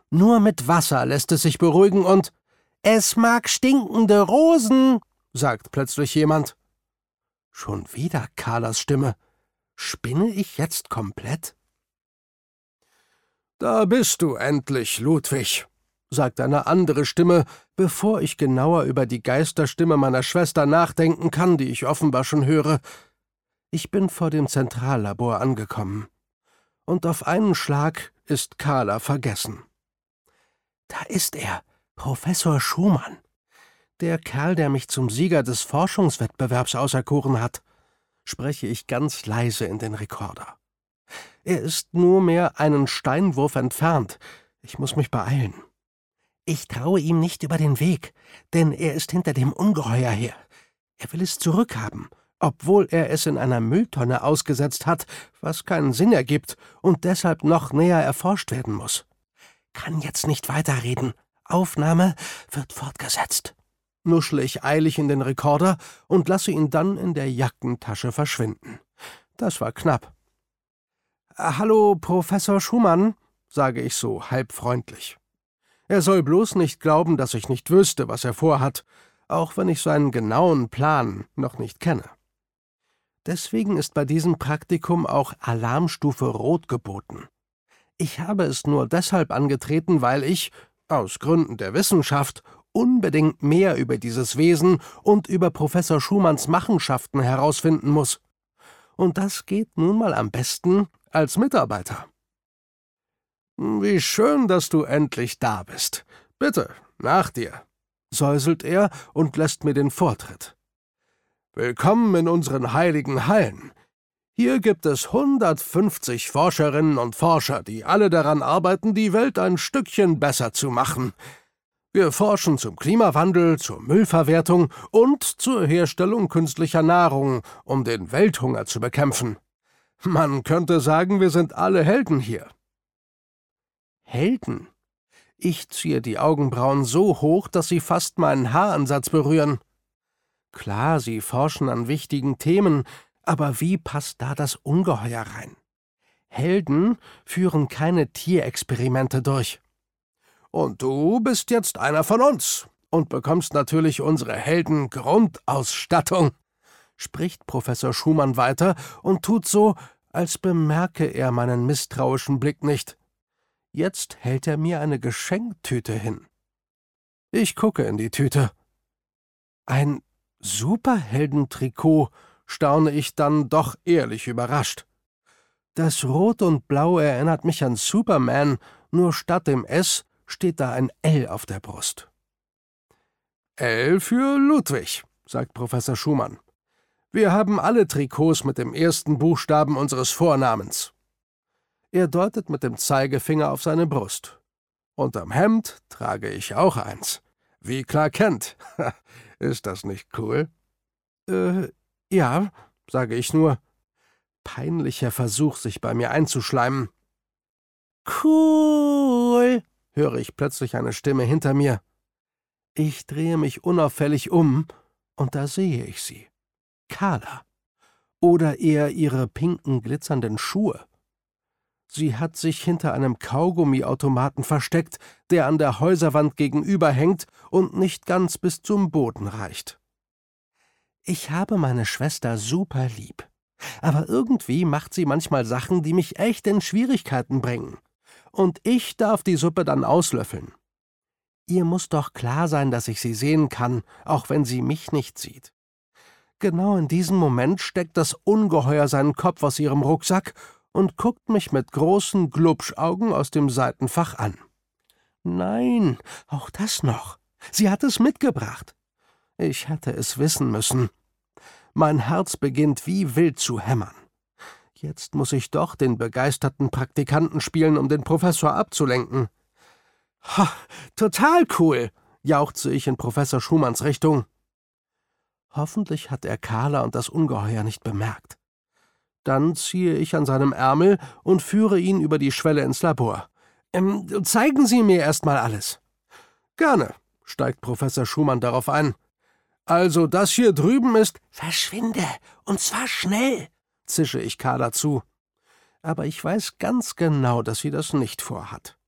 Nur mit Wasser lässt es sich beruhigen und »Es mag stinkende Rosen«, sagt plötzlich jemand. Schon wieder Carlas Stimme. Spinne ich jetzt komplett? »Da bist du endlich, Ludwig«, sagt eine andere Stimme, bevor ich genauer über die Geisterstimme meiner Schwester nachdenken kann, die ich offenbar schon höre. Ich bin vor dem Zentrallabor angekommen. Und auf einen Schlag ist Carla vergessen. Da ist er, Professor Schumann. Der Kerl, der mich zum Sieger des Forschungswettbewerbs auserkoren hat, spreche ich ganz leise in den Rekorder. Er ist nur mehr einen Steinwurf entfernt. Ich muss mich beeilen. Ich traue ihm nicht über den Weg, denn er ist hinter dem Ungeheuer her. Er will es zurückhaben, obwohl er es in einer Mülltonne ausgesetzt hat, was keinen Sinn ergibt und deshalb noch näher erforscht werden muss. Kann jetzt nicht weiterreden. Aufnahme wird fortgesetzt. Nuschle ich eilig in den Rekorder und lasse ihn dann in der Jackentasche verschwinden. Das war knapp. »Hallo, Professor Schumann«, sage ich so, halb freundlich. Er soll bloß nicht glauben, dass ich nicht wüsste, was er vorhat, auch wenn ich seinen genauen Plan noch nicht kenne. Deswegen ist bei diesem Praktikum auch Alarmstufe Rot geboten. Ich habe es nur deshalb angetreten, weil ich, aus Gründen der Wissenschaft, unbedingt mehr über dieses Wesen und über Professor Schumanns Machenschaften herausfinden muss. Und das geht nun mal am besten als Mitarbeiter. »Wie schön, dass du endlich da bist. Bitte, nach dir«, säuselt er und lässt mir den Vortritt. »Willkommen in unseren heiligen Hallen. Hier gibt es 150 Forscherinnen und Forscher, die alle daran arbeiten, die Welt ein Stückchen besser zu machen. Wir forschen zum Klimawandel, zur Müllverwertung und zur Herstellung künstlicher Nahrung, um den Welthunger zu bekämpfen. Man könnte sagen, wir sind alle Helden hier.« Helden? Ich ziehe die Augenbrauen so hoch, dass sie fast meinen Haaransatz berühren. Klar, sie forschen an wichtigen Themen, aber wie passt da das Ungeheuer rein? Helden führen keine Tierexperimente durch. Und du bist jetzt einer von uns und bekommst natürlich unsere Helden-Grundausstattung, spricht Professor Schumann weiter und tut so, als bemerke er meinen misstrauischen Blick nicht. Jetzt hält er mir eine Geschenktüte hin. Ich gucke in die Tüte. Ein Superheldentrikot, staune ich dann doch ehrlich überrascht. Das Rot und Blau erinnert mich an Superman, nur statt dem S steht da ein L auf der Brust. »L für Ludwig«, sagt Professor Schumann. »Wir haben alle Trikots mit dem ersten Buchstaben unseres Vornamens.« Er deutet mit dem Zeigefinger auf seine Brust. Unterm Hemd trage ich auch eins. Wie Clark Kent. Ist das nicht cool? Ja, sage ich nur. Peinlicher Versuch, sich bei mir einzuschleimen. »Cool«, höre ich plötzlich eine Stimme hinter mir. Ich drehe mich unauffällig um, und da sehe ich sie. Carla. Oder eher ihre pinken, glitzernden Schuhe. Sie hat sich hinter einem Kaugummiautomaten versteckt, der an der Häuserwand gegenüber hängt und nicht ganz bis zum Boden reicht. Ich habe meine Schwester super lieb. Aber irgendwie macht sie manchmal Sachen, die mich echt in Schwierigkeiten bringen. Und ich darf die Suppe dann auslöffeln. Ihr muss doch klar sein, dass ich sie sehen kann, auch wenn sie mich nicht sieht. Genau in diesem Moment steckt das Ungeheuer seinen Kopf aus ihrem Rucksack und guckt mich mit großen Glubschaugen aus dem Seitenfach an. Nein, auch das noch. Sie hat es mitgebracht. Ich hätte es wissen müssen. Mein Herz beginnt wie wild zu hämmern. Jetzt muss ich doch den begeisterten Praktikanten spielen, um den Professor abzulenken. »Ha, total cool«, jauchze ich in Professor Schumanns Richtung. Hoffentlich hat er Carla und das Ungeheuer nicht bemerkt. Dann ziehe ich an seinem Ärmel und führe ihn über die Schwelle ins Labor. »Zeigen Sie mir erst mal alles.« »Gerne«, steigt Professor Schumann darauf ein. »Also das hier drüben ist...« »Verschwinde, und zwar schnell«, zische ich Carla zu. Aber ich weiß ganz genau, dass sie das nicht vorhat.